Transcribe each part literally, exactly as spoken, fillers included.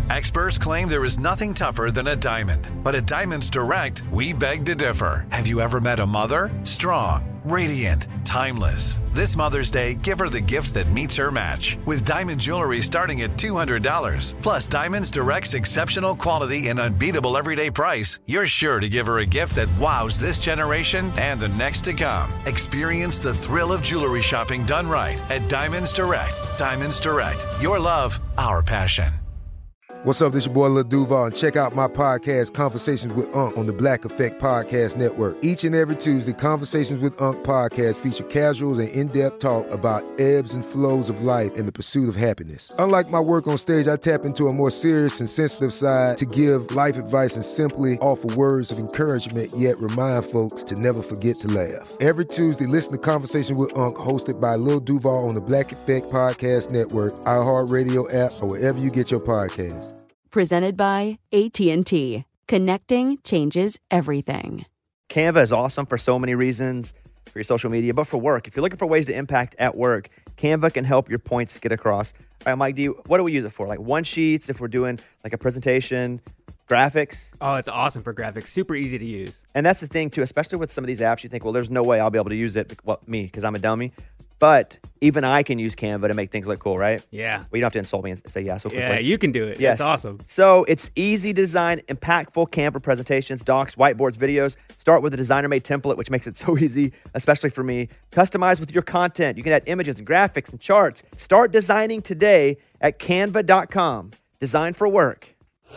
Experts claim there is nothing tougher than a diamond. But at Diamonds Direct, we beg to differ. Have you ever met a mother? Strong, radiant, timeless. This Mother's Day, give her the gift that meets her match. With diamond jewelry starting at two hundred dollars. Plus Diamonds Direct's exceptional quality and unbeatable everyday price, you're sure to give her a gift that wows this generation and the next to come. Experience the thrill of jewelry shopping done right at Diamonds Direct. Diamonds Direct. Your love, our passion. What's up, this your boy Lil Duval, and check out my podcast, Conversations with Unc, on the Black Effect Podcast Network. Each and every Tuesday, Conversations with Unc podcast feature casual and in-depth talk about ebbs and flows of life and the pursuit of happiness. Unlike my work on stage, I tap into a more serious and sensitive side to give life advice and simply offer words of encouragement, yet remind folks to never forget to laugh. Every Tuesday, listen to Conversations with Unc, hosted by Lil Duval on the Black Effect Podcast Network, iHeartRadio app, or wherever you get your podcasts. Presented by A T and T. Connecting changes everything. Canva is awesome for so many reasons, for your social media, but for work. If you're looking for ways to impact at work, Canva can help your points get across. All right, Mike, do you, what do we use it for? Like one sheets, if we're doing like a presentation, graphics? Oh, it's awesome for graphics. Super easy to use. And that's the thing, too, especially with some of these apps, you think, well, there's no way I'll be able to use it. Well, me, because I'm a dummy. But even I can use Canva to make things look cool, right? Yeah. Well, you don't have to insult me and say yeah so quickly. Yeah, you can do it. Yes. It's awesome. So it's easy to design impactful Canva presentations, docs, whiteboards, videos. Start with a designer-made template, which makes it so easy, especially for me. Customize with your content. You can add images and graphics and charts. Start designing today at canva dot com. Design for work.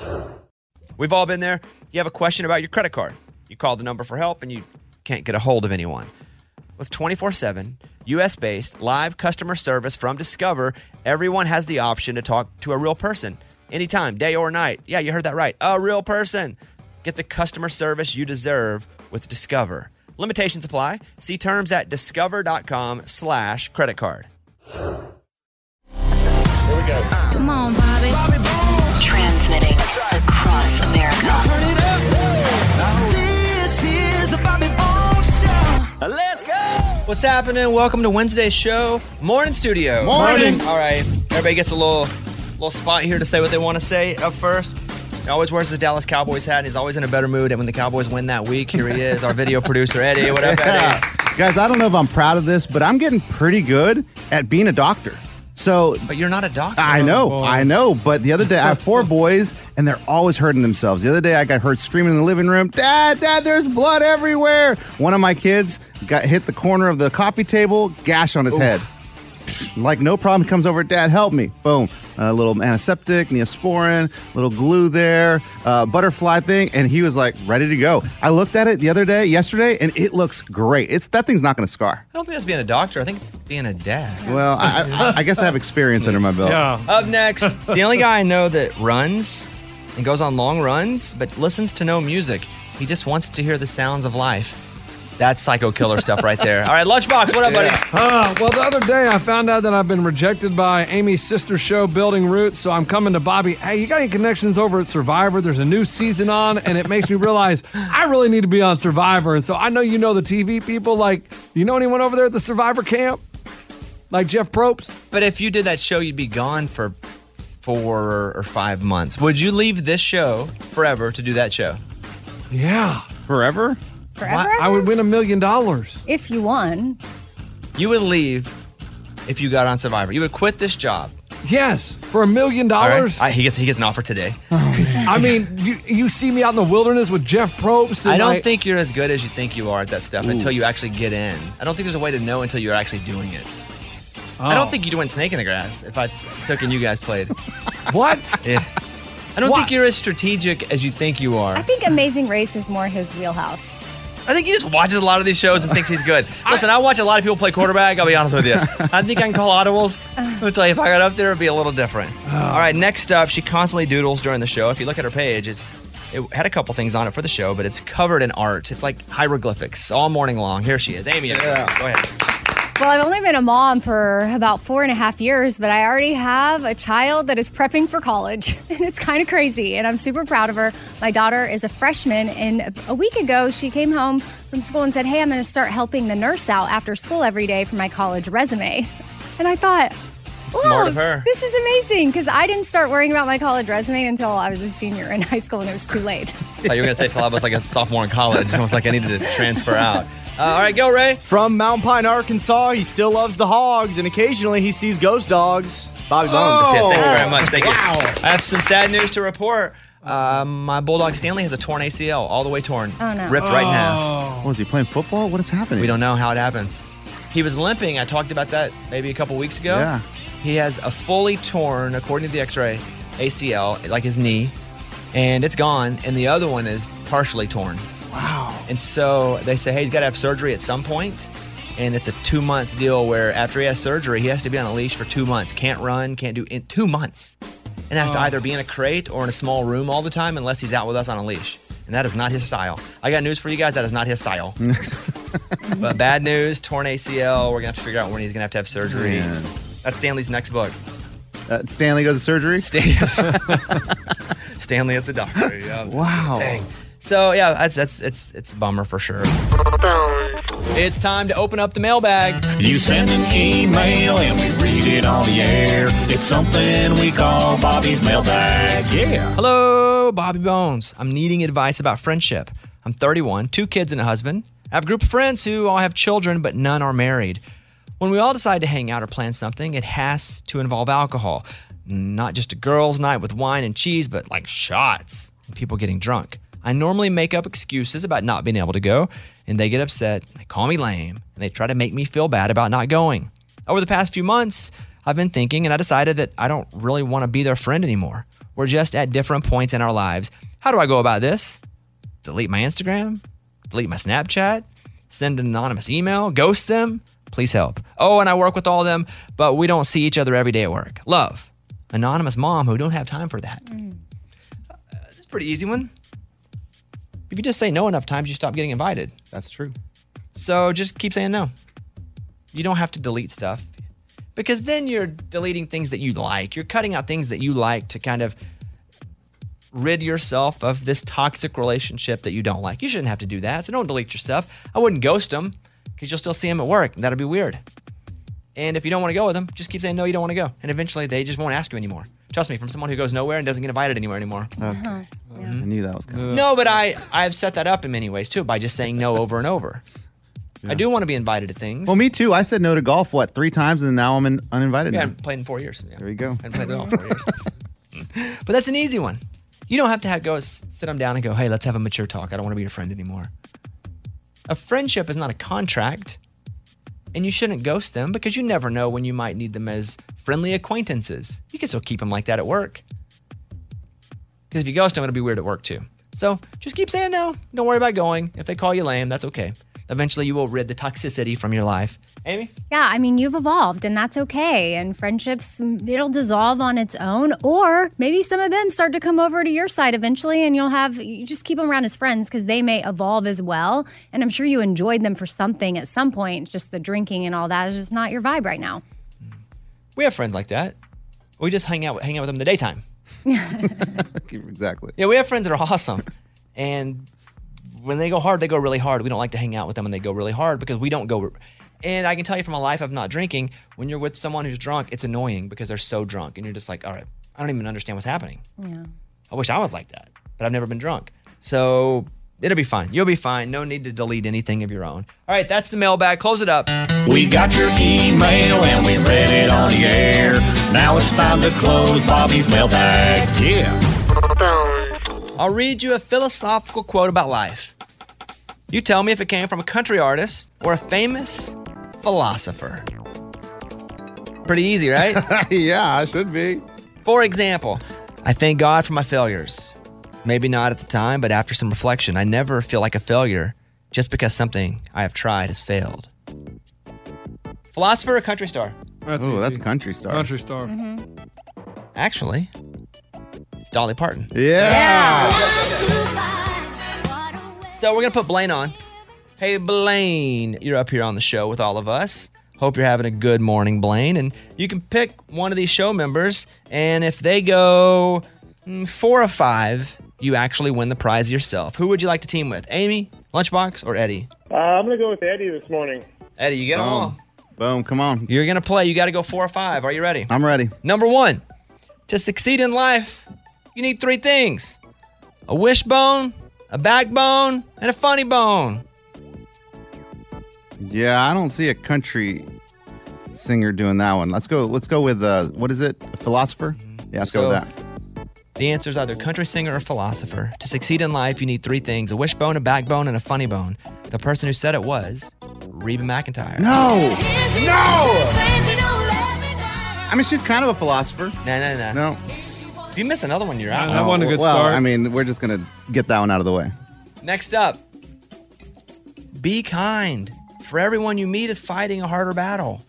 We've all been there. You have a question about your credit card. You call the number for help and you can't get a hold of anyone. With twenty-four seven U S-based live customer service from Discover, everyone has the option to talk to a real person anytime, day or night. Yeah, you heard that right. A real person. Get the customer service you deserve with Discover. Limitations apply. See terms at discover.com slash credit card. Here we go. Come on, Bobby. Bobby Bones. Transmitting across America. Turn it up. This is the Bobby Bones Show. Let's go. What's happening? Welcome to Wednesday's show. Morning, studio. Morning. All right. Everybody gets a little little spot here to say what they want to say up first. He always wears his Dallas Cowboys hat, and he's always in a better mood. And when the Cowboys win that week, here he is, our video producer, Eddie. What up, Yeah. Eddie? Guys, I don't know if I'm proud of this, but I'm getting pretty good at being a doctor. So, But you're not a doctor. I know, Oh, I know. But the other day, I have four boys, and they're always hurting themselves. The other day, I got heard screaming in the living room, Dad, Dad, there's blood everywhere. One of my kids got hit the corner of the coffee table, gash on his Oof. head. Like, no problem. He comes over, Dad, help me. Boom. A little antiseptic, Neosporin, little glue there, uh, butterfly thing, and he was like ready to go. I looked at it the other day, yesterday, and it looks great. It's that thing's not going to scar. I don't think that's being a doctor. I think it's being a dad. Well, I, I, I guess I have experience under my belt. Yeah. Up next, the only guy I know that runs and goes on long runs, but listens to no music. He just wants to hear the sounds of life. That's psycho killer stuff right there. All right, Lunchbox, what up, buddy? Uh, well, the other day I found out that I've been rejected by Amy's sister show, Building Roots, so I'm coming to Bobby. Hey, you got any connections over at Survivor? There's a new season on, and it makes me realize I really need to be on Survivor. And so I know you know the T V people. Like, do you know anyone over there at the Survivor camp? Like Jeff Probst? But if you did that show, you'd be gone for four or five months. Would you leave this show forever to do that show? Yeah. Forever? Forever? I would win a million dollars. If you won. You would leave if you got on Survivor. You would quit this job. Yes, for a million All right? dollars. I, he gets he gets an offer today. I mean, you, you see me out in the wilderness with Jeff Probst. And I don't like, think you're as good as you think you are at that stuff until you actually get in. I don't think there's a way to know until you're actually doing it. I Oh. don't think you'd win Snake in the Grass if I took and you guys played. What? Yeah. I don't What? think you're as strategic as you think you are. I think Amazing Race is more his wheelhouse. I think he just watches a lot of these shows and thinks he's good. Listen, I watch a lot of people play quarterback. I'll be honest with you. I think I can call audibles. I'll tell you, if I got up there, it'd be a little different. Oh. All right, next up, she constantly doodles during the show. If you look at her page, it's it had a couple things on it for the show, but it's covered in art. It's like hieroglyphics all morning long. Here she is. Amy, yeah. Go ahead. Well, I've only been a mom for about four and a half years, but I already have a child that is prepping for college. And it's kind of crazy, and I'm super proud of her. My daughter is a freshman, and a week ago, she came home from school and said, hey, I'm going to start helping the nurse out after school every day for my college resume. And I thought, Smart of her. This is amazing because I didn't start worrying about my college resume until I was a senior in high school and it was too late. I thought you were going to say till I was like a sophomore in college. And I was like, I needed to transfer out. Uh, all right, go, Ray. From Mountain Pine, Arkansas, he still loves the Hogs, and occasionally he sees ghost dogs. Bobby Bones. Oh, yes, thank you very much. Thank wow. you. I have some sad news to report. Uh, my Bulldog Stanley has a torn A C L, all the way torn. Oh, no. Ripped oh. right in half. Oh, is he playing football? What is happening? We don't know how it happened. He was limping. I talked about that maybe a couple weeks ago. Yeah. He has a fully torn, according to the x-ray, A C L, like his knee, and it's gone, and the other one is partially torn. Wow. And so they say, hey, he's got to have surgery at some point, and it's a two-month deal where after he has surgery, he has to be on a leash for two months. Can't run, can't do in two months. And has oh. to either be in a crate or in a small room all the time unless he's out with us on a leash. And that is not his style. I got news for you guys. That is not his style. But bad news, torn A C L. We're going to have to figure out when he's going to have to have surgery. Man. That's Stanley's next book. Uh, Stanley goes to surgery? Stan- Stanley at the doctor. Yeah. Wow. Dang. So, yeah, that's, that's it's it's a bummer for sure. It's time to open up the mailbag. You send an email and we read it on the air. It's something we call Bobby's mailbag. Yeah. Hello, Bobby Bones. I'm needing advice about friendship. I'm thirty-one, two kids and a husband. I have a group of friends who all have children, but none are married. When we all decide to hang out or plan something, it has to involve alcohol. Not just a girls' night with wine and cheese, but like shots and people getting drunk. I normally make up excuses about not being able to go, and they get upset, they call me lame, and they try to make me feel bad about not going. Over the past few months, I've been thinking, and I decided that I don't really want to be their friend anymore. We're just at different points in our lives. How do I go about this? Delete my Instagram? Delete my Snapchat? Send an anonymous email? Ghost them? Please help. Oh, and I work with all of them, but we don't see each other every day at work. Love. Anonymous mom who don't have time for that. Mm. Uh, this is a pretty easy one. If you just say no enough times, you stop getting invited. That's true. So just keep saying no. You don't have to delete stuff because then you're deleting things that you like. You're cutting out things that you like to kind of rid yourself of this toxic relationship that you don't like. You shouldn't have to do that. So don't delete your stuff. I wouldn't ghost them because you'll still see them at work, and that'd be weird. And if you don't want to go with them, just keep saying no, you don't want to go. And eventually they just won't ask you anymore. Trust me, from someone who goes nowhere and doesn't get invited anywhere anymore. Okay. Uh-huh. Yeah. I knew that was coming. No, but I, I've set that up in many ways too by just saying no over and over. Yeah. I do want to be invited to things. Well, me too. I said no to golf, what, three times, and now I'm in, uninvited. Yeah, I now. haven't played in four years. Yeah. There you go. I haven't played golf in four years. But that's an easy one. You don't have to have, go sit them down and go, hey, let's have a mature talk. I don't want to be your friend anymore. A friendship is not a contract. And you shouldn't ghost them because you never know when you might need them as friendly acquaintances. You can still keep them like that at work. Because if you ghost them, it'll be weird at work too. So just keep saying no. Don't worry about going. If they call you lame, that's okay. Eventually, you will rid the toxicity from your life. Amy? Yeah, I mean, you've evolved, and that's okay. And friendships, it'll dissolve on its own. Or maybe some of them start to come over to your side eventually, and you'll have, you just keep them around as friends because they may evolve as well. And I'm sure you enjoyed them for something at some point. Just the drinking and all that is just not your vibe right now. We have friends like that. We just hang out, hang out with them in the daytime. Exactly. Yeah, we have friends that are awesome. And when they go hard, they go really hard. We don't like to hang out with them when they go really hard because we don't go. And I can tell you from a life of not drinking, when you're with someone who's drunk, it's annoying because they're so drunk. And you're just like, all right, I don't even understand what's happening. Yeah. I wish I was like that, but I've never been drunk. So it'll be fine. You'll be fine. No need to delete anything of your own. All right, that's the mailbag. Close it up. We got your email and we read it on the air. Now it's time to close Bobby's mailbag. Yeah. I'll read you a philosophical quote about life. You tell me if it came from a country artist or a famous philosopher. Pretty easy, right? Yeah, it should be. For example, I thank God for my failures. Maybe not at the time, but after some reflection, I never feel like a failure just because something I have tried has failed. Philosopher or country star? That's Oh, that's country star. Country star. Mm-hmm. Actually, it's Dolly Parton. Yeah. So we're going to put Blaine on. Hey, Blaine, you're up here on the show with all of us. Hope you're having a good morning, Blaine. And you can pick one of these show members, and if they go mm, four or five, you actually win the prize yourself. Who would you like to team with? Amy, Lunchbox, or Eddie? Uh, I'm going to go with Eddie this morning. Eddie, you get them Oh. all. Boom, come on. You're going to play. You got to go four or five. Are you ready? I'm ready. Number one, to succeed in life, you need three things. A wishbone, a backbone, and a funny bone. Yeah, I don't see a country singer doing that one. Let's go. Let's go with uh, what is it? A philosopher? Yeah, let's So- go with that. The answer is either country singer or philosopher. To succeed in life, you need three things. A wishbone, a backbone, and a funny bone. The person who said it was Reba McEntire. No, no. I mean, she's kind of a philosopher. No, no, no. No. If you miss another one, you're out. That wasn't a good well, start. I mean, we're just gonna get that one out of the way. Next up, be kind. For everyone you meet is fighting a harder battle.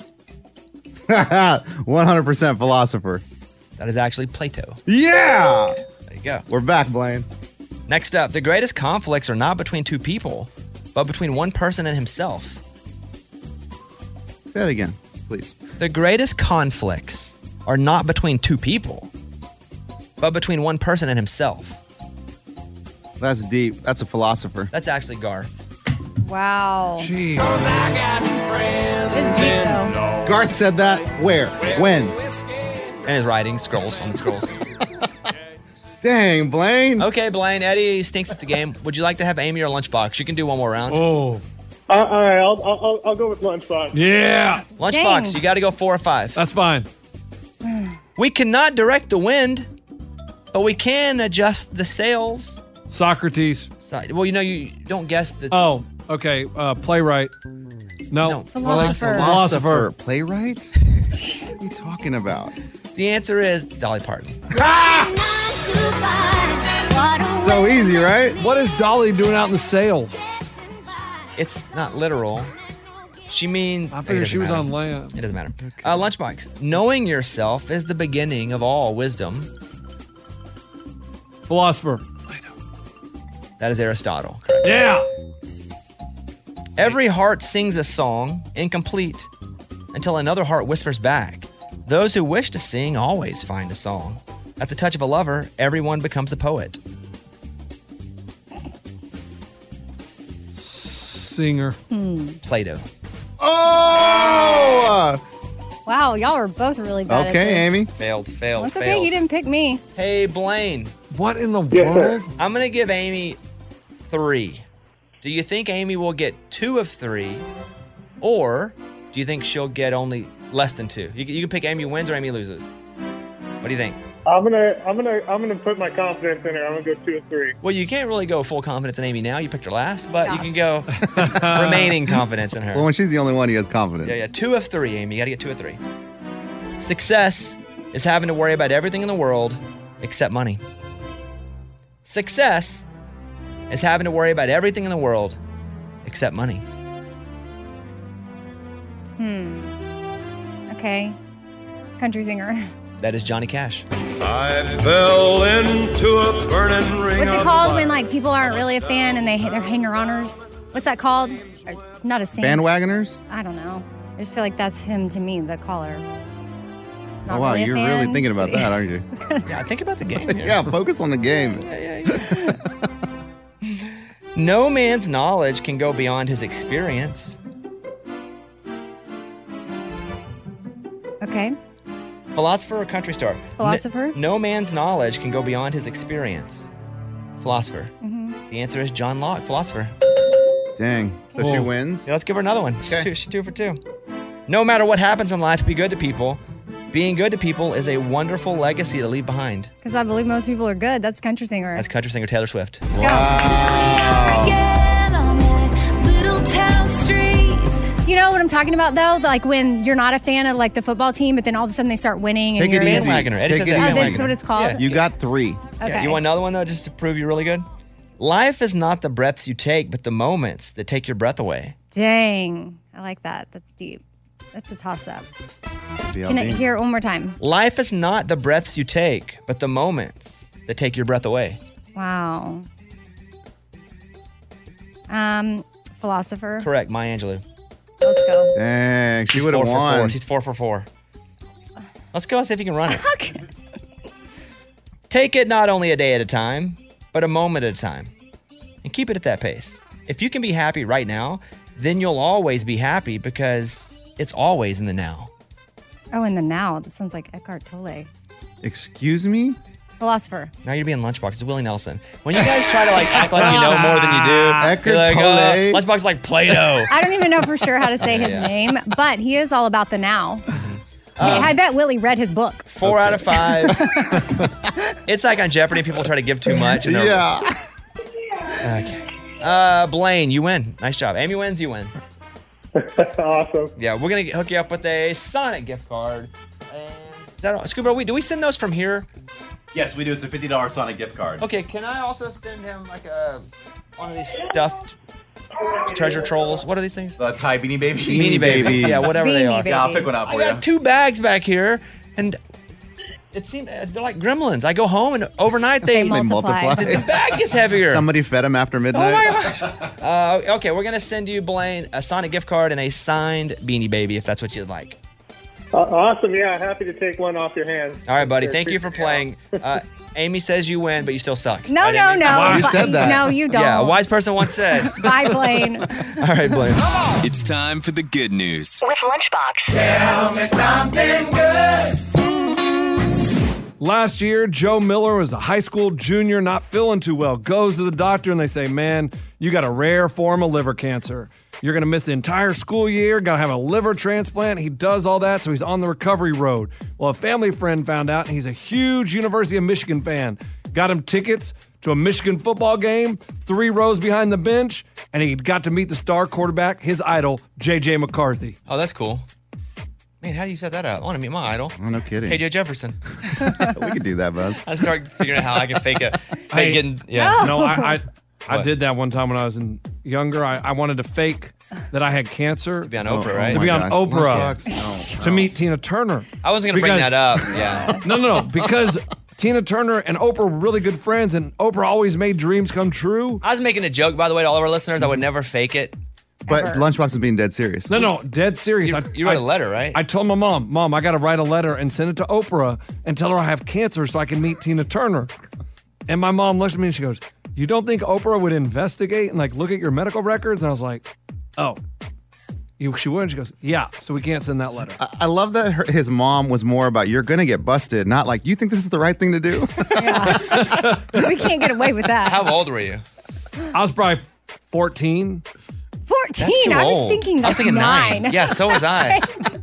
one hundred percent philosopher. That is actually Plato. Yeah. There you go. We're back, Blaine. Next up, the greatest conflicts are not between two people, but between one person and himself. Say that again, please. The greatest conflicts are not between two people, but between one person and himself. That's deep. That's a philosopher. That's actually Garth. Wow. Jeez. It's deep, though. Garth said that. Where? When? And his writing scrolls on the scrolls. Dang, Blaine. Okay, Blaine. Eddie stinks at the game. Would you like to have Amy or Lunchbox? You can do one more round. Oh. Uh, all right, I'll, I'll, I'll go with Lunchbox. Yeah. Lunchbox, Dang. you got to go four or five. That's fine. We cannot direct the wind, but we can adjust the sails. Socrates. So, well, you know, you don't guess the. Oh, okay. Uh, playwright. No. No. Philosopher. Philosopher. Playwright? What are you talking about? The answer is Dolly Parton. So easy, right? What is Dolly doing out in the sail? It's not literal. She mean. I it figured doesn't she was matter. on land. It doesn't matter. Uh, Lunchbox. Knowing yourself is the beginning of all wisdom. Philosopher. That is Aristotle. Correct. Yeah. Every heart sings a song, incomplete, until another heart whispers back. Those who wish to sing always find a song. At the touch of a lover, everyone becomes a poet. Singer. Plato. Oh! Wow, y'all were both really bad at Okay, this. Amy. Failed, failed, That's okay, failed. you didn't pick me. Hey, Blaine. What in the Yes, sir. world? I'm going to give Amy three. Do you think Amy will get two of three? Or do you think she'll get only less than two? You, can- you can pick Amy wins or Amy loses. What do you think? I'm gonna, I'm gonna, I'm gonna put my confidence in her. I'm gonna go two and three. Well, you can't really go full confidence in Amy now. You picked her last, but you can go remaining confidence in her. Well, when she's the only one, he has confidence. Yeah, yeah. Two of three, Amy. You got to get two of three. Success is having to worry about everything in the world except money. Success is having to worry about everything in the world except money. Hmm. Okay. Country singer. That is Johnny Cash. I fell into a burning ring. What's it of called fire. when like people aren't really a fan and they they're hanger-oners? What's that called? It's not a saying. Bandwagoners? I don't know. I just feel like that's him to me, the caller. It's not Oh, wow, really a you're fan, really thinking about but- that, aren't you? Yeah, think about the game here. Yeah, focus on the game. Yeah, yeah, yeah. No man's knowledge can go beyond his experience. Okay. Philosopher or country star? Philosopher. N- no man's knowledge can go beyond his experience. Philosopher. Mhm. The answer is John Locke, philosopher. Dang. So she Oh. wins? Yeah, let's give her another one. She's, Okay. two, she's two for two. No matter what happens in life, be good to people. Being good to people is a wonderful legacy to leave behind. Because I believe most people are good. That's country singer. That's country singer Taylor Swift. You know what I'm talking about though? Like when you're not a fan of like the football team, but then all of a sudden they start winning and Take it you're easy. Bandwagoner. Eddie Take said it that. Oh, easy. that's what it's called? Yeah. You got three. Okay. Yeah, you want another one though, just to prove you're really good? Life is not the breaths you take, but the moments that take your breath away. Dang. I like that. That's deep. That's a toss up. B L Can I D. hear it one more time? Life is not the breaths you take, but the moments that take your breath away. Wow. Um, philosopher. Correct, Maya Angelou. Let's go. Dang, she She's would have four for four. won. She's four for four. Let's go and see if you can run it. Take it not only a day at a time, but a moment at a time. And keep it at that pace. If you can be happy right now, then you'll always be happy because It's always in the now. Oh, in the now. That sounds like Eckhart Tolle. Excuse me? Philosopher. Now you're being Lunchbox. It's Willie Nelson. When you guys try to like act like you know more than you do, Eckhart like, Tolle. uh, Lunchbox is like Plato. I don't even know for sure how to say his Yeah. name, but he is all about the now. Um, Hey, I bet Willie read his book. Four out of five. It's like on Jeopardy, people try to give too much. And they're- Yeah. Okay. Uh, Blaine, you win. Nice job. Amy wins, you win. Awesome. Yeah, we're gonna hook you up with a Sonic gift card. And is that all? Scuba, we do we send those from here? Yes, we do. It's a fifty dollars Sonic gift card. Okay, can I also send him like a one of these stuffed treasure trolls? What are these things? Uh, Thai Beanie Babies. Beanie Babies. Yeah, whatever they Beanie are. Yeah, I'll pick one out I for got you. two bags back here, and it seems they're like gremlins. I go home and overnight they, They multiply. The, the bag gets heavier. Somebody fed him after Oh midnight. my gosh. Uh, okay, we're gonna send you, Blaine, a Sonic gift card and a signed Beanie Baby if that's what you'd like. Uh, awesome. Yeah, happy to take one off your hands. All right, buddy. Sure, Thank you for appreciate playing. Uh, Amy says you win, but you still suck. No, I no, didn't- no. You But- said that. No, you don't. Yeah, a wise person once said. Bye, Blaine. All right, Blaine. It's time for the good news. With Lunchbox. Tell me something good. Last year, Joe Miller was a high school junior, not feeling too well. Goes to the doctor and they say, man, you got a rare form of liver cancer. You're going to miss the entire school year, got to have a liver transplant. He does all that, so he's on the recovery road. Well, a family friend found out, and he's a huge University of Michigan fan. Got him tickets to a Michigan football game, three rows behind the bench, and he got to meet the star quarterback, his idol, J J McCarthy. Oh, that's cool. Man, how do you set that up? I want to meet my idol. Oh, no kidding. K J Jefferson. We could do that, Buzz. I start figuring out how I can fake a fake Hey, getting yeah. No, I I, I What? did that one time when I was in younger. I, I wanted to fake that I had cancer. To be on Oh, Oprah, oh right? To be my on gosh. Oprah. Lunchbox? No, To no. meet Tina Turner. I wasn't gonna bring Because- that up. Yeah. No, no, no. Because Tina Turner and Oprah were really good friends, and Oprah always made dreams come true. I was making a joke, by the way, to all of our listeners. I would never fake it. But Ever. Lunchbox is being dead serious. No, no, dead serious. You, I, you wrote I- a letter, right? I told my mom, Mom, I got to write a letter and send it to Oprah and tell her I have cancer so I can meet Tina Turner. And my mom looks at me and she goes, you don't think Oprah would investigate and like look at your medical records? And I was like, oh, you, she would? And she goes, yeah, so we can't send that letter. I, I love that her, his mom was more about you're going to get busted, not like you think this is the right thing to do. Yeah. We can't get away with that. How old were you? I was probably fourteen. fourteen. That's too I was old. thinking I that's was thinking nine. nine. Yeah, so was I.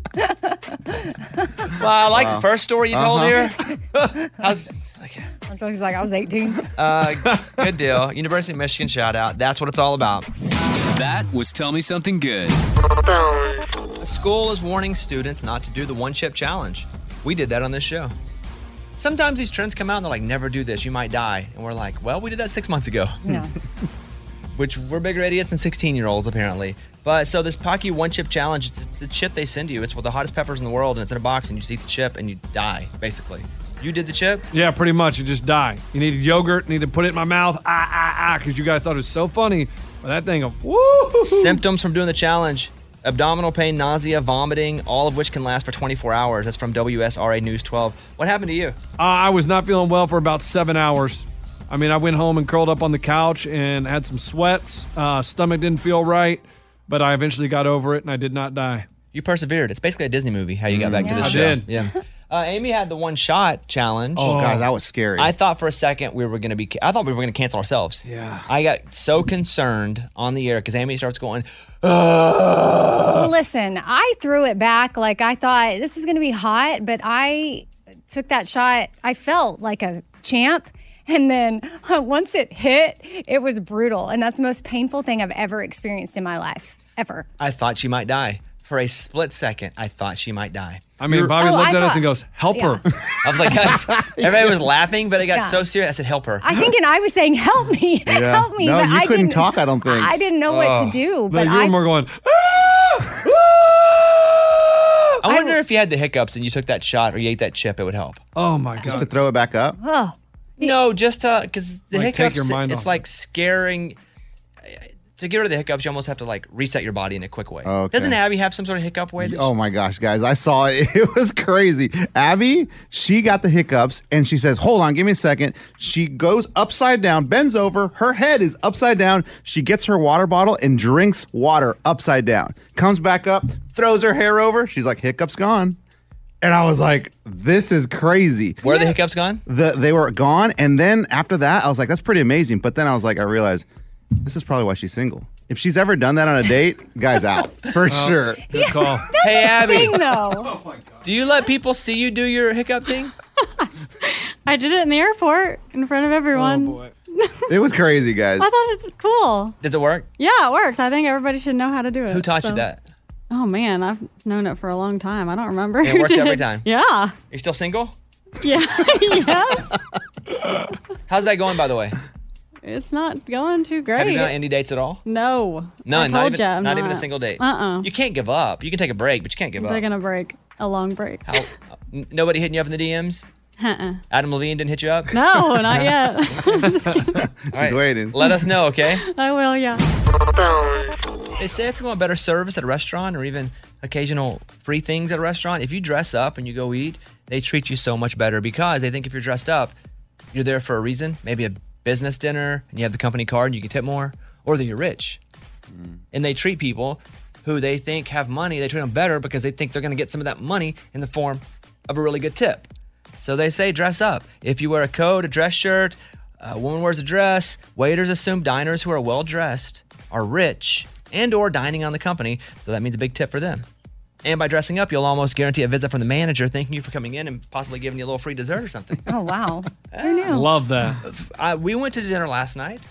Well, I like the first story you told Uh-huh. here. I was, okay. I'm talking like I was eighteen. Uh, good deal. University of Michigan shout out. That's what it's all about. That was Tell Me Something Good. A school is warning students not to do the one chip challenge. We did that on this show. Sometimes these trends come out and they're like, never do this, you might die. And we're like, well, we did that six months ago. Yeah. Which we're bigger idiots than sixteen year olds apparently. But so this Pocky one chip challenge, it's, it's a chip they send you. It's with the hottest peppers in the world and it's in a box and you just eat the chip and you die, basically. You did the chip? Yeah, pretty much. You just die. You needed yogurt, need to put it in my mouth, ah, ah, ah, because you guys thought it was so funny. But that thing of, woo! Symptoms from doing the challenge. Abdominal pain, nausea, vomiting, all of which can last for twenty-four hours. That's from W S R A News twelve. What happened to you? Uh, I was not feeling well for about seven hours. I mean, I went home and curled up on the couch and had some sweats. Uh, stomach didn't feel right, but I eventually got over it and I did not die. You persevered. It's basically a Disney movie, how you got back to the I show. did. Yeah. Uh, Amy had the one shot challenge. Oh, God, that was scary. I thought for a second we were going to be, I thought we were going to cancel ourselves. Yeah. I got so concerned on the air because Amy starts going, Well, listen, I threw it back like I thought this is going to be hot, but I took that shot. I felt like a champ. And then once it hit, it was brutal. And that's the most painful thing I've ever experienced in my life, ever. I thought she might die. For a split second, I thought she might die. I mean, Bobby Oh, looked I at us thought- and goes, help yeah. her. I was like, guys, everybody was laughing, but it got Yeah. so serious. I said, help her. I think, and I was saying, help me, Yeah. help me. No, but you I couldn't didn't, talk, I don't think. I didn't know what Oh. to do. No, But you I, were more going, I wonder if you had the hiccups and you took that shot or you ate that chip, it would help. oh my Just to God. throw it back up. oh, No, just because the Like, take hiccups, your mind it's off like scaring. to get rid of the hiccups, you almost have to like reset your body in a quick way. Okay. Doesn't Abby have some sort of hiccup way? that Oh my gosh, guys. I saw it. It was crazy. Abby, she got the hiccups and she says, hold on, give me a second. She goes upside down, bends over. Her head is upside down. She gets her water bottle and drinks water upside down. Comes back up, throws her hair over. She's like, hiccups gone. And I was like, this is crazy. Where are the hiccups gone? The, they were gone. And then after that, I was like, that's pretty amazing. But then I was like, I realized this is probably why she's single. If she's ever done that on a date, guy's out for sure. Good call. Hey, Abby. Thing, though. Do you let people see you do your hiccup thing? I did it in the airport in front of everyone. Oh, boy. It was crazy, guys. I thought it's cool. Does it work? Yeah, it works. I think everybody should know how to do it. Who taught so. you that? Oh, man. I've known it for a long time. I don't remember. And it who works did. every time? Yeah. You're still single? Yeah. Yes. How's that going, by the way? It's not going too great. Have you been on any dates at all? No. None. I Not told even. ya, I'm not, even a not. single date. Uh-uh. You can't give up. You can take a break, but you can't give I'm up. taking a break. A long break. How, n- nobody hitting you up in the D Ms? Uh-uh. Adam Levine didn't hit you up? No, not yet. Just kidding. She's waiting. Let us know, okay? I will, yeah. They say if you want better service at a restaurant or even occasional free things at a restaurant, if you dress up and you go eat, they treat you so much better because they think if you're dressed up, you're there for a reason. Maybe a business dinner and you have the company card and you can tip more, or that you're rich. Mm. And they treat people who they think have money, they treat them better because they think they're going to get some of that money in the form of a really good tip. So they say dress up. If you wear a coat, a dress shirt, a woman wears a dress, waiters assume diners who are well-dressed are rich and or dining on the company, so that means a big tip for them. And by dressing up, you'll almost guarantee a visit from the manager thanking you for coming in and possibly giving you a little free dessert or something. Oh, wow. Who knew? Love that. I, we went to dinner last night,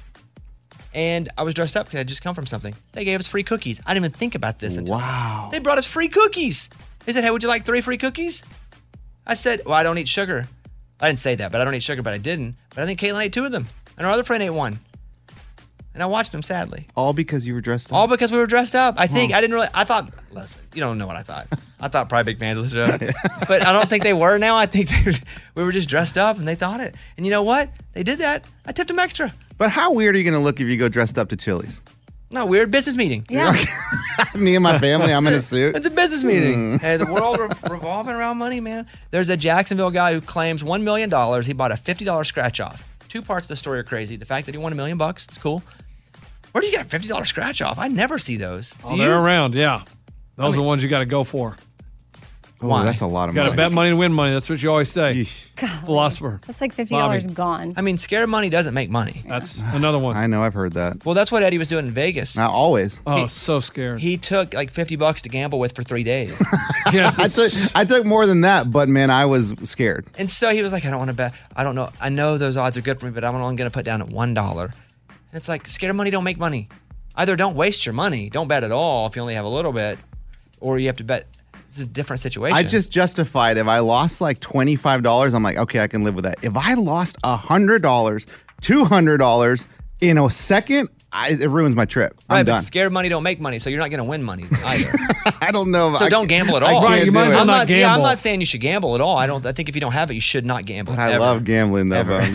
and I was dressed up because I just come from something. They gave us free cookies. I didn't even think about this until Wow. they brought us free cookies. They said, hey, would you like three free cookies? I said, well, I don't eat sugar. I didn't say that, but I don't eat sugar, but I didn't. But I think Caitlin ate two of them, and our other friend ate one. And I watched them sadly. All because you were dressed up? All because we were dressed up. I think, Huh. I didn't really, I thought, listen, you don't know what I thought. I thought probably big fans of the show. But I don't think they were now. I think they, we were just dressed up and they thought it. And you know what? They did that. I tipped them extra. But how weird are you going to look if you go dressed up to Chili's? Not weird. Business meeting. Yeah. Me and my family, I'm in a suit. It's a business meeting. Mm. Hey, the world re- revolving around money, man. There's a Jacksonville guy who claims one million dollars. He bought a fifty dollars scratch off. Two parts of the story are crazy. The fact that he won a million bucks, it's cool. Where do you get a fifty dollars scratch off? I never see those. Do Oh, you? they're around, yeah. Those I are mean- the ones you got to go for. Oh, Why? that's a lot of You got money. to bet money to win money. That's what you always say. God. Philosopher. That's like fifty dollars Bobby. gone. I mean, scared money doesn't make money. That's another one. I know, I've heard that. Well, that's what Eddie was doing in Vegas. Not always. Oh, He- so scared. He took like fifty bucks to gamble with for three days. yes, I it's- took, I took more than that, but man, I was scared. And so he was like, I don't want to bet. I don't know. I know those odds are good for me, but I'm only going to put down at one dollar. And it's like, scared money don't make money. Either don't waste your money, don't bet at all if you only have a little bit, or you have to bet. This is a different situation. I just justified if I lost like twenty-five dollars, I'm like, okay, I can live with that. If I lost one hundred dollars, two hundred dollars in a second, I, it ruins my trip. I'm right, but done. scared money don't make money, so you're not going to win money either. I don't know. If So I don't can- gamble at I all. can't Right, you do might as it. well I'm not not, yeah, I'm gamble. not saying you should gamble at all. I don't. I think if you don't have it, you should not gamble. But I ever. love gambling though. Ever.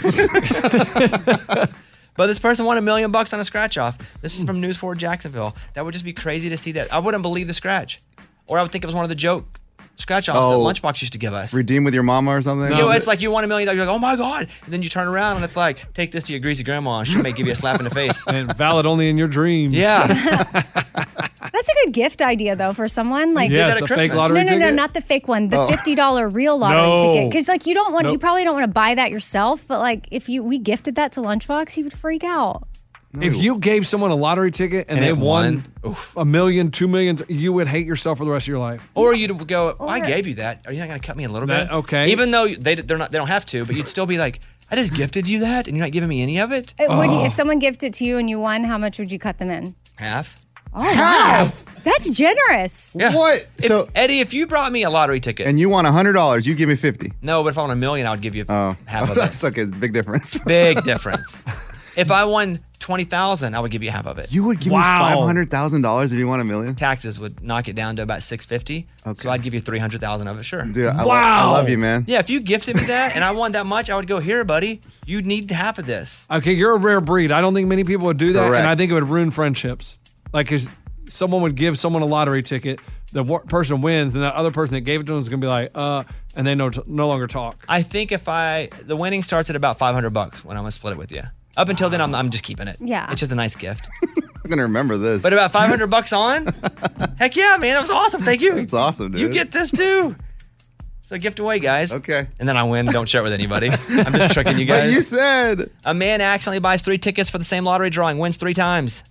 Bro. But this person won a million bucks on a scratch off. This is from News four Jacksonville. That would just be crazy to see that. I wouldn't believe the scratch, or I would think it was one of the joke scratch offs Oh. that Lunchbox used to give us. Redeem with your mama or something? You know, it's like you won a million dollars. You're like, oh my god, and then you turn around and it's like, take this to your greasy grandma. She may give you a slap in the face. And valid only in your dreams. Yeah. That's a good gift idea, though, for someone. Like, Yes, that at a Christmas. fake lottery no, no, no, ticket? not the fake one. The Oh. fifty dollar real lottery No. ticket. Because, like, you don't want, you Nope. probably don't want to buy that yourself. But like, if you we gifted that to Lunchbox, he would freak out. If you gave someone a lottery ticket and, And they it won, won? a million, two million, you would hate yourself for the rest of your life. Or you'd go, oh, I Or- gave you that. Are you not going to cut me a little That- bit? okay. Even though they they're not they don't have to, but you'd still be like, I just gifted you that, and you're not giving me any of it. Uh, Would you, Oh. if someone gifted to you and you won, how much would you cut them in? Half. Oh, half. Wow. That's generous. Yeah. What? If, So- Eddie, if you brought me a lottery ticket, And you want one hundred dollars, you give me fifty. no, but if I won a million, I would give you Oh, half of it. that's okay. Big difference. Big difference. If I won twenty thousand, I would give you half of it. You would give Wow. me five hundred thousand dollars if you won a million? Taxes would knock it down to about six fifty. Okay. So I'd give you three hundred thousand of it, sure. Dude, I, lo- Wow. I love you, man. Yeah, if you gifted me that and I won that much, I would go, here, buddy. You need half of this. Okay, you're a rare breed. I don't think many people would do that, Correct. and I think it would ruin friendships. Like, 'cause someone would give someone a lottery ticket, the wa- person wins, and that other person that gave it to them is going to be like, uh, and they no, no longer talk. I think if I, the winning starts at about five hundred bucks when I'm going to split it with you. Up until then, I'm, I'm just keeping it. Yeah. It's just a nice gift. I'm going to remember this. But about five hundred bucks on? Heck yeah, man. That was awesome. Thank you. That's awesome, dude. You get this too. So gift away, guys. Okay. And then I win. Don't share it with anybody. I'm just tricking you guys. But you said. A man accidentally buys three tickets for the same lottery drawing, wins three times.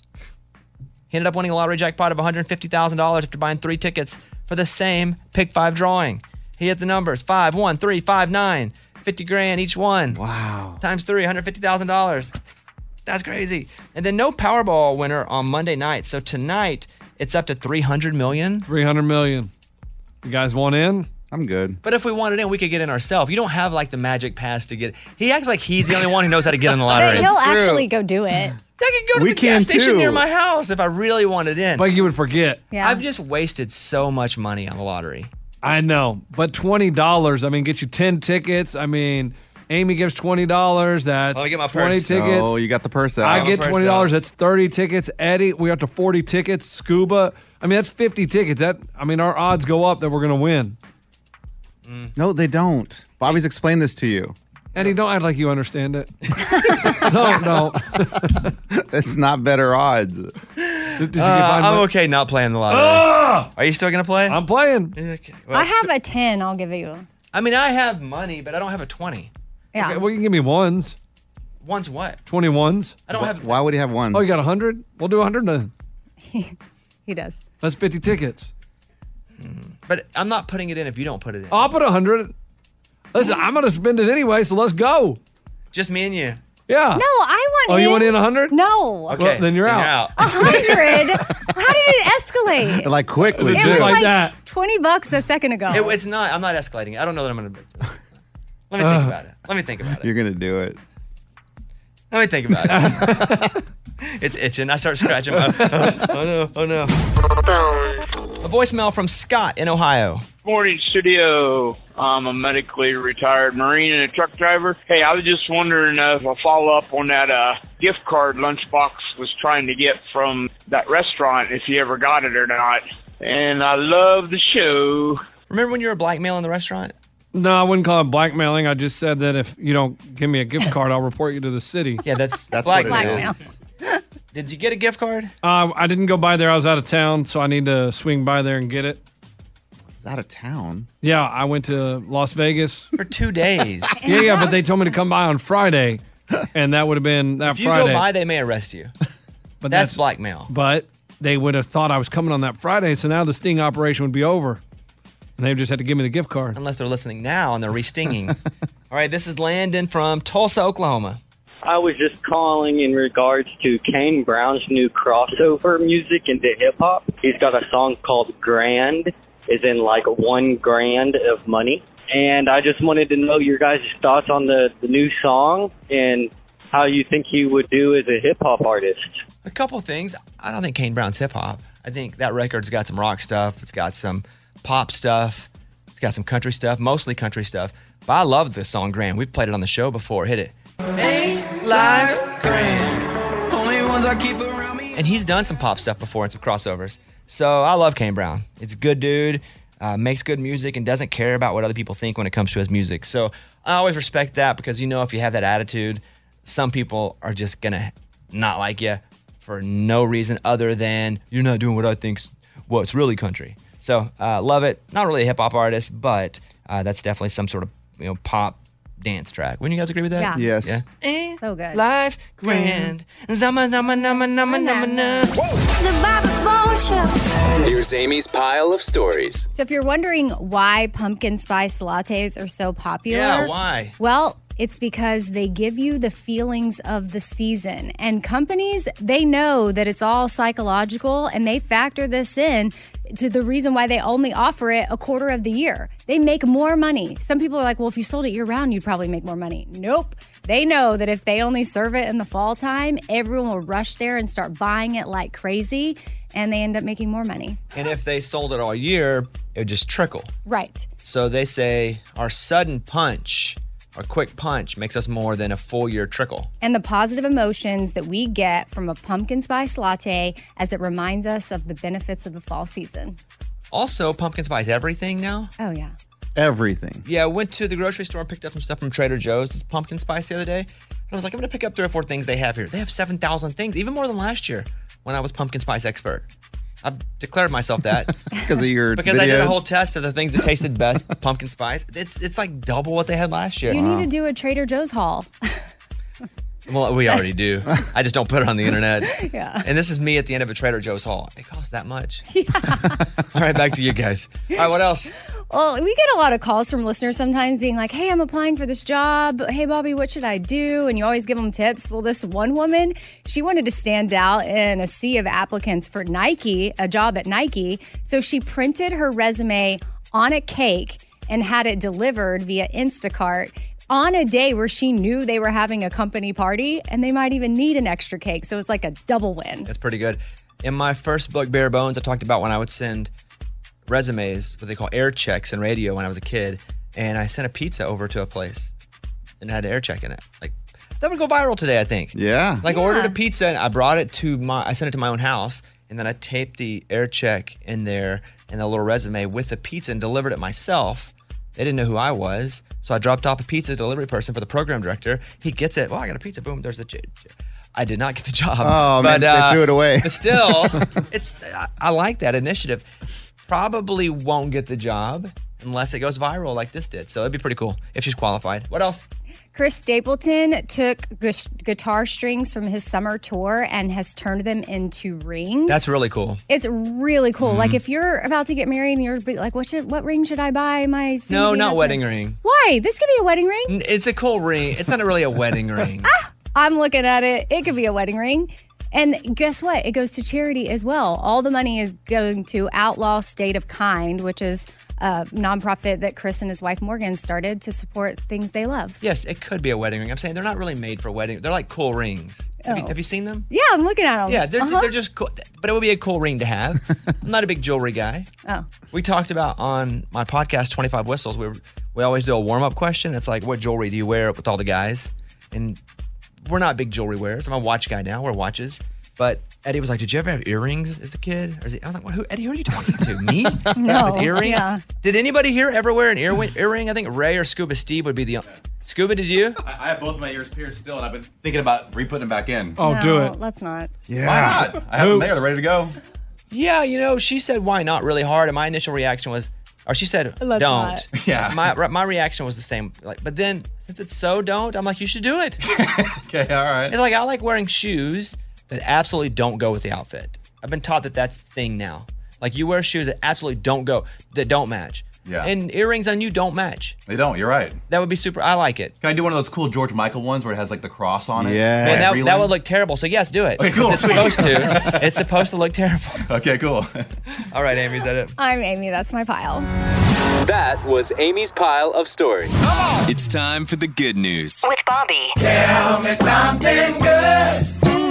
He ended up winning a lottery jackpot of one hundred fifty thousand dollars after buying three tickets for the same Pick Five drawing. He hit the numbers five, one, three, five, nine, fifty grand each one. Wow. Times three, one hundred fifty thousand dollars. That's crazy. And then no Powerball winner on Monday night. So tonight it's up to three hundred million. three hundred million. You guys want in? I'm good. But if we wanted in, we could get in ourselves. You don't have like the magic pass to get. He acts like he's the only one who knows how to get in the lottery. But he'll actually go do it. I could go to We the can gas station too. near my house if I really wanted in. But you would forget. Yeah. I've just wasted so much money on the lottery. I know. But twenty dollars, I mean, get you ten tickets. I mean, Amy gives twenty dollars. That's Oh, I get my twenty purse. tickets. Oh, you got the purse out. I get purse twenty dollars. out. That's thirty tickets. Eddie, we got to forty tickets. Scuba, I mean, that's fifty tickets. That I mean, our odds go up that we're going to win. No, they don't. Bobby's explained this to you. Eddie, don't act like you understand it. don't, don't. It's not better odds. Did, did you Uh, find I'm my- okay not playing the lottery. Ah! Are you still going to play? I'm playing. Okay. Well, I have a ten. I'll give you. I mean, I have money, but I don't have a twenty. Yeah. Okay, well, you can give me ones. One's what? twenty-ones. I don't have. Why would he have one? Oh, you got one hundred? We'll do one hundred then. He does. That's fifty tickets. But I'm not putting it in if you don't put it in. I'll put one hundred. Listen, I'm going to spend it anyway, so let's go. Just me and you. Yeah. No, I want. Oh, in. you want in one hundred? No. Okay. Well, then you're out. A hundred? How did it escalate? Like quickly, It Just was too. like like that. twenty bucks a second ago. It, it's not. I'm not escalating. I don't know that I'm going to. Let me think about it. Let me think about it. You're going to do it. Let me think about it. It's itching. I start scratching my. Oh no! Oh no! A voicemail from Scott in Ohio. Morning, studio. I'm a medically retired Marine and a truck driver. Hey, I was just wondering uh, if a follow up on that uh, gift card Lunchbox was trying to get from that restaurant, if you ever got it or not. And I love the show. Remember when you were blackmailing the restaurant? No, I wouldn't call it blackmailing. I just said that if you don't give me a gift card, I'll report you to the city. Yeah, that's That's what it blackmail. is. Did you get a gift card? Um, I didn't go by there. I was out of town, so I need to swing by there and get it. He's out of town. Yeah, I went to Las Vegas. For two days. Yeah, yeah, but they told me to come by on Friday, and that would have been that If you Friday. go by, they may arrest you. but That's blackmail. But they would have thought I was coming on that Friday, so now the sting operation would be over. And they just had to give me the gift card. Unless they're listening now and they're re-stinging. All right, this is Landon from Tulsa, Oklahoma. I was just calling in regards to Kane Brown's new crossover music into hip hop. He's got a song called Grand, is in like one grand of money. And I just wanted to know your guys' thoughts on the, the new song and how you think he would do as a hip hop artist. A couple of things. I don't think Kane Brown's hip hop. I think that record's got some rock stuff. It's got some pop stuff. It's got some country stuff, mostly country stuff. But I love the song Grand. We've played it on the show before. Hit it. Ain't life grand. Only ones I keep around me. And he's done some pop stuff before and some crossovers. So I love Kane Brown. It's a good dude, uh, makes good music, and doesn't care about what other people think when it comes to his music. So I always respect that because, you know, if you have that attitude, some people are just going to not like you for no reason other than you're not doing what I think's what's really country. So uh, love it. Not really a hip hop artist, but uh, that's definitely some sort of, you know, pop dance track. Wouldn't you guys agree with that? Yeah. Yes. Yeah. Eh, so good. Life grand. Zama, nama, nama, nama, nama, nama. The Bobby Bones Show. Here's Amy's pile of stories. So if you're wondering why pumpkin spice lattes are so popular. Yeah, why? Well, It's because they give you the feelings of the season. And companies, they know that it's all psychological, and they factor this in to the reason why they only offer it a quarter of the year. They make more money. Some people are like, well, if you sold it year round, you'd probably make more money. Nope. They know that if they only serve it in the fall time, everyone will rush there and start buying it like crazy, and they end up making more money. And if they sold it all year, it would just trickle. Right. So they say our sudden punch, our quick punch, makes us more than a full year trickle. And the positive emotions that we get from a pumpkin spice latte as it reminds us of the benefits of the fall season. Also, pumpkin spice everything now. Oh, yeah. Everything. Yeah, I went to the grocery store and picked up some stuff from Trader Joe's. It's pumpkin spice the other day. And I was like, I'm going to pick up three or four things they have here. They have seven thousand things, even more than last year when I was pumpkin spice expert. I've declared myself that. Because of your Because videos. I did a whole test of the things that tasted best, pumpkin spice. It's it's like double what they had last year. You need to do a Trader Joe's haul. Well, we already do. I just don't put it on the internet. Yeah. And this is me at the end of a Trader Joe's haul. It costs that much. Yeah. All right, back to you guys. All right, what else? Well, we get a lot of calls from listeners sometimes being like, hey, I'm applying for this job. Hey, Bobby, what should I do? And you always give them tips. Well, this one woman, she wanted to stand out in a sea of applicants for Nike, a job at Nike. So she printed her resume on a cake and had it delivered via Instacart on a day where she knew they were having a company party and they might even need an extra cake. So it's like a double win. That's pretty good. In my first book, Bare Bones, I talked about when I would send resumes, what they call air checks in radio when I was a kid, and I sent a pizza over to a place and it had an air check in it. Like, that would go viral today, I think. Yeah. Like, Yeah. ordered a pizza and I brought it to my, I sent it to my own house, and then I taped the air check in there and a little resume with the pizza and delivered it myself. They didn't know who I was, so I dropped off a pizza delivery person for the program director. He gets it. Well, I got a pizza. Boom, there's the. J- J- I did not get the job. Oh, but, man, uh, they threw it away. But still, it's. I, I like that initiative. Probably won't get the job unless it goes viral like this did. So it'd be pretty cool if she's qualified. What else? Chris Stapleton took gu- guitar strings from his summer tour and has turned them into rings. That's really cool. It's really cool. Mhm. Like if you're about to get married and you're like, what should, what ring should I buy my? soon-to-be No, not husband? wedding ring. Why? This could be a wedding ring. N- It's a cool ring. It's not really a wedding ring. I'm looking at it. It could be a wedding ring. And guess what? It goes to charity as well. All the money is going to Outlaw State of Kind, which is a nonprofit that Chris and his wife Morgan started to support things they love. Yes, it could be a wedding ring. I'm saying they're not really made for wedding. They're like cool rings. Have, you, Oh. have you seen them? Yeah, I'm looking at them. Yeah, they're, Uh-huh. they're just cool. But it would be a cool ring to have. I'm not a big jewelry guy. Oh. We talked about on my podcast, twenty-five Whistles, we, we always do a warm-up question. It's like, what jewelry do you wear with all the guys? And we're not big jewelry wearers. I'm a watch guy now. Wear watches. But Eddie was like, did you ever have earrings as a kid? Or is it, I was like, what, who, Eddie, who are you talking to? Me? No, With earrings? yeah. Did anybody here ever wear an ear, earring? I think Ray or Scuba Steve would be the... Scuba, did you? I, I have both my ears pierced still, and I've been thinking about re-putting them back in. Oh, do No, it. let's not. Yeah. Why not? I have them there. They're ready to go. Yeah, you know, she said, why not really hard? And my initial reaction was, or she said, Let's don't. not. Yeah. My my reaction was the same. Like, but then since it's so don't, I'm like, you should do it. Okay, all right. It's like, I like wearing shoes that absolutely don't go with the outfit. I've been taught that that's the thing now. Like, you wear shoes that absolutely don't go, that don't match. Yeah. And earrings on you don't match. They don't. You're right. That would be super. I like it. Can I do one of those cool George Michael ones where it has like the cross on it? Yeah. Well, that, Reeling? that would look terrible. So yes, do it. Okay, cool. It's supposed to. It's supposed to look terrible. Okay, cool. All right, Amy, is that it? I'm Amy. That's my pile. That was Amy's pile of stories. It's time for the good news. With Bobby. Tell me something good.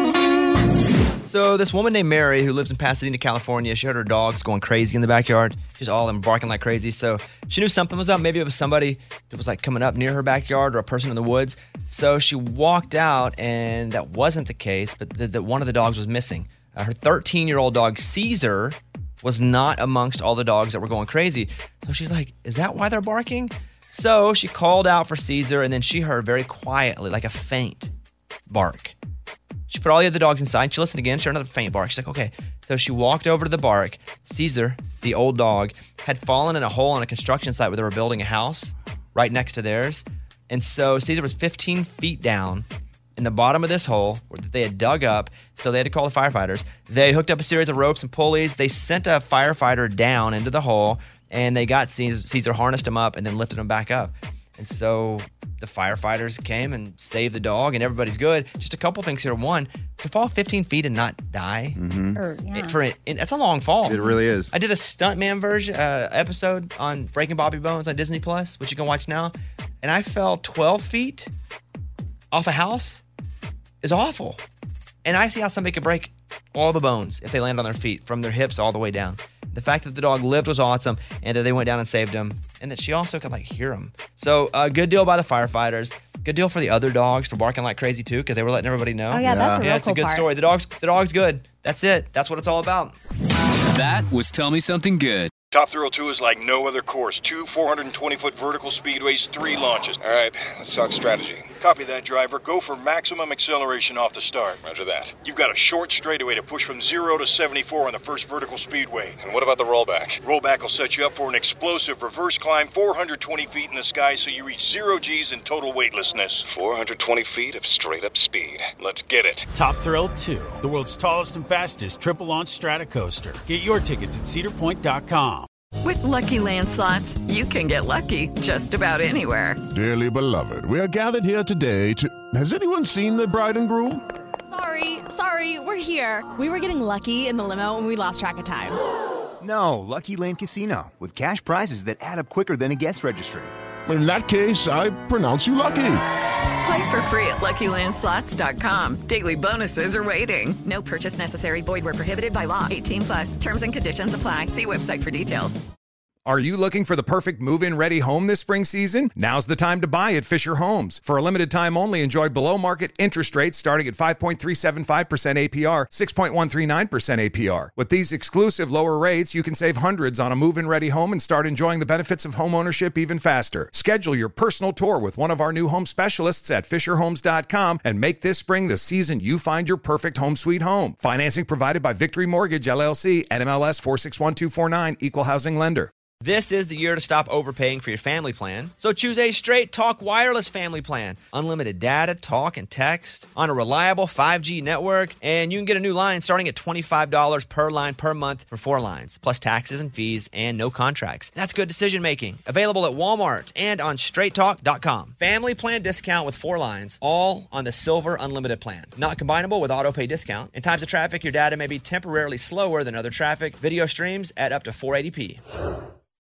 So this woman named Mary who lives in Pasadena, California, she heard her dogs going crazy in the backyard. She's all of them barking like crazy. So she knew something was up. Maybe it was somebody that was like coming up near her backyard or a person in the woods. So she walked out and that wasn't the case, but that the, one of the dogs was missing. Uh, her thirteen-year-old dog, Caesar, was not amongst all the dogs that were going crazy. So she's like, is that why they're barking? So she called out for Caesar and then she heard very quietly, like a faint bark. She put all the other dogs inside. She listened again. She heard another faint bark. She's like, okay. So she walked over to the bark. Caesar, the old dog, had fallen in a hole on a construction site where they were building a house right next to theirs. And so Caesar was fifteen feet down in the bottom of this hole that they had dug up. So they had to call the firefighters. They hooked up a series of ropes and pulleys. They sent a firefighter down into the hole, and they got Caesar, Caesar harnessed him up and then lifted him back up. And so The firefighters came and saved the dog, and everybody's good. Just a couple things here. One, to fall fifteen feet and not die, Mm-hmm. Or, yeah. it, for it, it, that's a long fall. It really is. I did a stuntman version uh, episode on Breaking Bobby Bones on Disney Plus, which you can watch now, and I fell twelve feet off a house. Is awful, and I see how somebody could break all the bones if they land on their feet from their hips all the way down. The fact that the dog lived was awesome, and that they went down and saved him, and that she also could like hear him. So, uh, good deal by the firefighters. Good deal for the other dogs for barking like crazy too, because they were letting everybody know. Oh, yeah, that's a yeah, real it's cool a good part. story. The dog's the dog's good. That's it. That's what it's all about. That was Tell Me Something Good. Top Thrill two is like no other course. Two four hundred twenty foot vertical speedways, three launches. All right, let's talk strategy. Copy that, driver. Go for maximum acceleration off the start. Roger that. You've got a short straightaway to push from zero to seventy-four on the first vertical speedway. And what about the rollback? Rollback will set you up for an explosive reverse climb four hundred twenty feet in the sky so you reach zero G's in total weightlessness. four hundred twenty feet of straight up speed. Let's get it. Top Thrill two, the world's tallest and fastest triple launch strata coaster. Get your tickets at cedar point dot com. With Lucky Land Slots, you can get lucky just about anywhere. Dearly beloved, we are gathered here today to... Has anyone seen the bride and groom? Sorry, sorry, we're here. We were getting lucky in the limo and we lost track of time. No, Lucky Land Casino, with cash prizes that add up quicker than a guest registry. In that case, I pronounce you lucky. Play for free at lucky land slots dot com. Daily bonuses are waiting. No purchase necessary. Void where prohibited by law. eighteen plus. Terms and conditions apply. See website for details. Are you looking for the perfect move-in ready home this spring season? Now's the time to buy at Fisher Homes. For a limited time only, enjoy below-market interest rates starting at five point three seven five percent A P R, six point one three nine percent A P R. With these exclusive lower rates, you can save hundreds on a move-in ready home and start enjoying the benefits of home ownership even faster. Schedule your personal tour with one of our new home specialists at fisher homes dot com and make this spring the season you find your perfect home sweet home. Financing provided by Victory Mortgage, L L C, N M L S four six one two four nine, Equal Housing Lender. This is the year to stop overpaying for your family plan. So choose a Straight Talk Wireless family plan. Unlimited data, talk, and text on a reliable five G network. And you can get a new line starting at twenty-five dollars per line per month for four lines, plus taxes and fees and no contracts. That's good decision making. Available at Walmart and on straight talk dot com. Family plan discount with four lines, all on the Silver Unlimited plan. Not combinable with auto pay discount. In times of traffic, your data may be temporarily slower than other traffic. Video streams at up to four eighty p.